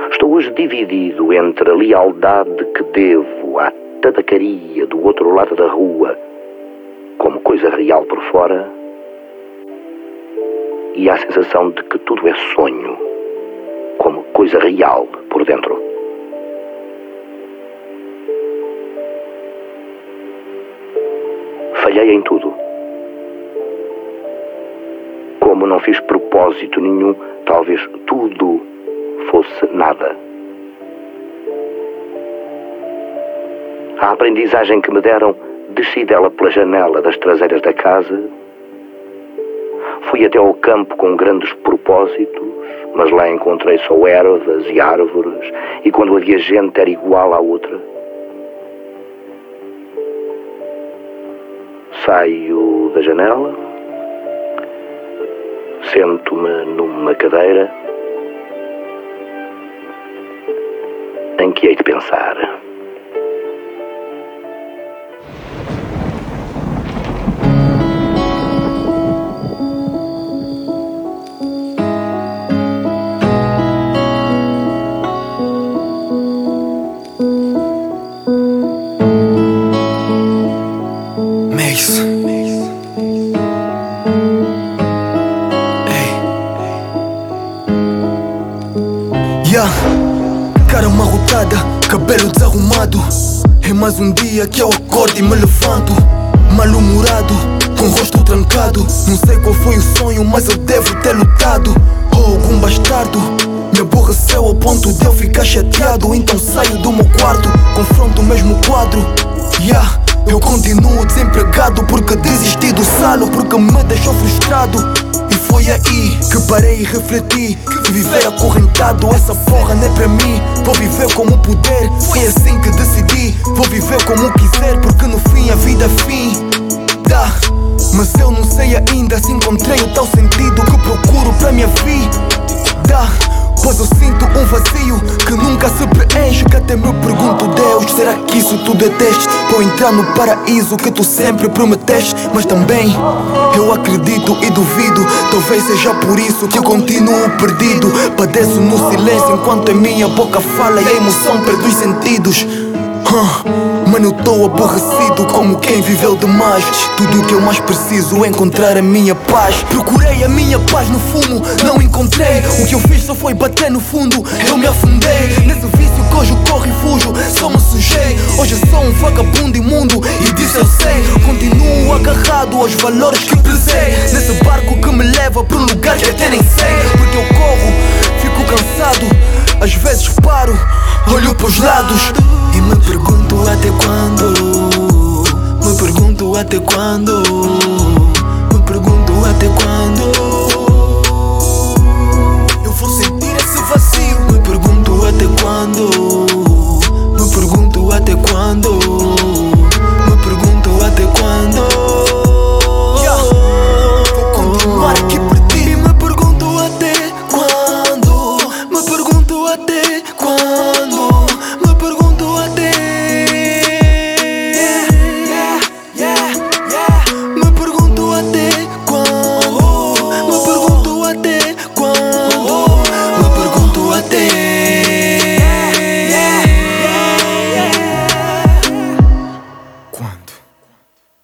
Estou hoje dividido entre a lealdade que devo à tabacaria do outro lado da rua, como coisa real por fora, e à sensação de que tudo é sonho, como coisa real por dentro. Falhei em tudo. Como não fiz propósito nenhum, talvez tudo fosse nada. A aprendizagem que me deram, desci dela pela janela das traseiras da casa, fui até ao campo com grandes propósitos, mas lá encontrei só ervas e árvores, e quando havia gente era igual à outra. Saio da janela, sento-me numa cadeira em que hei de pensar. Cara amarrotada, cabelo desarrumado. É mais um dia que eu acordo e me levanto mal-humorado, com o rosto trancado. Não sei qual foi o sonho, mas eu devo ter lutado. Ou algum bastardo me aborreceu ao ponto de eu ficar chateado. Então saio do meu quarto, confronto o mesmo quadro. Eu continuo desempregado porque desisti do salo, porque me deixou frustrado. E foi aí que parei e refleti que viver acorrentado, essa porra não é para mim. Vou viver como puder, foi assim que decidi. Vou viver como quiser, porque no fim a vida é fim. Mas eu não sei ainda se encontrei o tal sentido que procuro para minha vida. Pois eu sinto um vazio que nunca se preenche, que até me pergunto: Deus, será que isso tudo é teste? Vou entrar no paraíso que tu sempre prometeste. Mas também eu acredito e duvido, talvez seja por isso que eu continuo perdido. Padeço no silêncio enquanto a minha boca fala e a emoção perde os sentidos. Mano, eu tô aborrecido como quem viveu demais. Tudo o que eu mais preciso é encontrar a minha paz. Procurei a minha paz no fumo, não encontrei. O que eu fiz só foi bater no fundo, eu me afundei nesse vício que hoje corro e fujo, só me sujei. Hoje eu sou um vagabundo imundo e disso eu sei. Continuo agarrado aos valores que prezei, nesse barco que me leva para um lugar que até nem sei. Porque eu corro, fico cansado, às vezes paro, olho pros lados e me pergunto até quando. Me pergunto até quando. Me pergunto até quando.